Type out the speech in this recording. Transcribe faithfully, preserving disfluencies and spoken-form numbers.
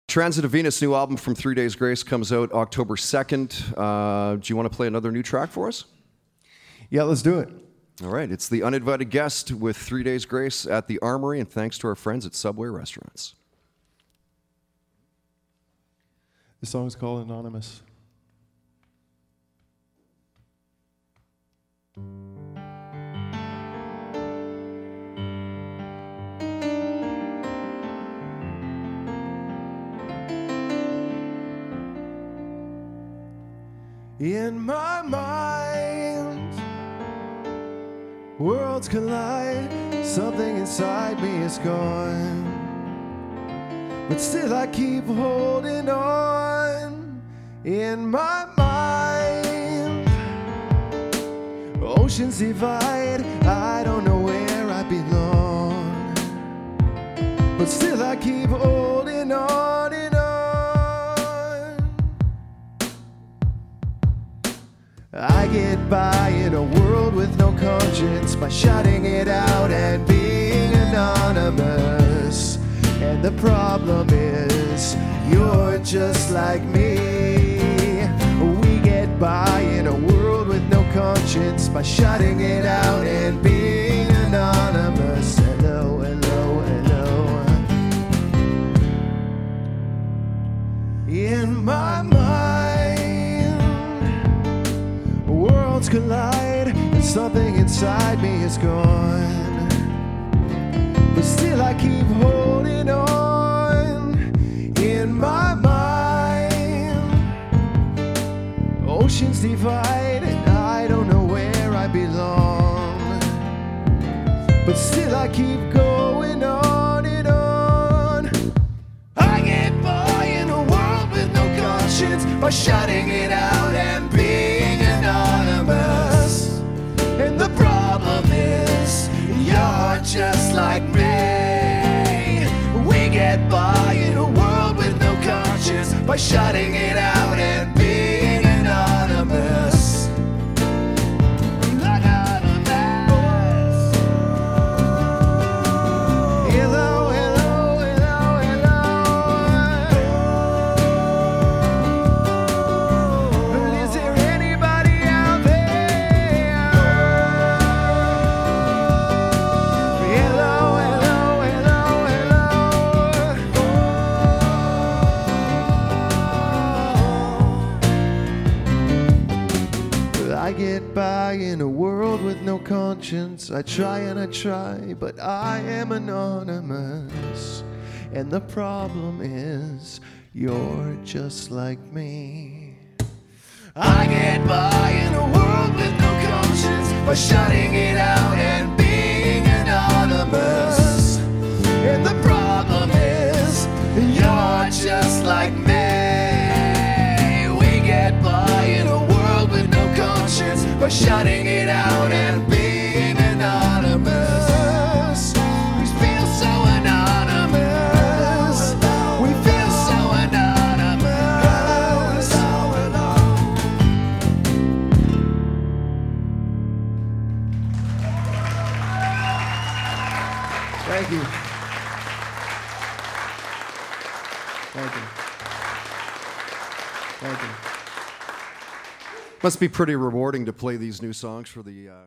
Transit of Venus, new album from Three Days Grace, comes out October second. Uh, do you want to play another new track for us? Yeah, let's do it. All right, it's The Uninvited Guest with Three Days Grace at the Armory, and thanks to our friends at Subway Restaurants. The song is called Anonymous. In my mind, worlds collide, something inside me is gone, but still I keep holding on. In my mind, oceans divide, I don't know where I belong, but still I keep holding on and on. I get by in a world with no conscience by shouting it out and being anonymous. And the problem is, you're just like me. We get by in a world with no conscience by shouting it out and being anonymous. Hello, hello, hello. In my mind, worlds collide and something inside me is gone, but still I keep holding on. In my mind, oceans divide and I don't know where I belong, but still I keep going on and on. I get by in a world with no conscience by shutting it out and being anonymous. And the problem is, you're just like me. We get by in a world with no conscience by shutting it out and being anonymous. Anonymous. Hello, hello, hello, hello. Is there anybody out there? Hello, hello, hello, hello. I get by in a world with no conscience. I try and I try, but I am anonymous. And the problem is, you're just like me. I get by in a world with no conscience by shutting it out and being anonymous. And the problem is, you're just like me. We get by in a world with no conscience by shutting it out and being anonymous. We feel so anonymous. We feel so anonymous. Thank you. Thank you. Thank you. Must be pretty rewarding to play these new songs for the... Uh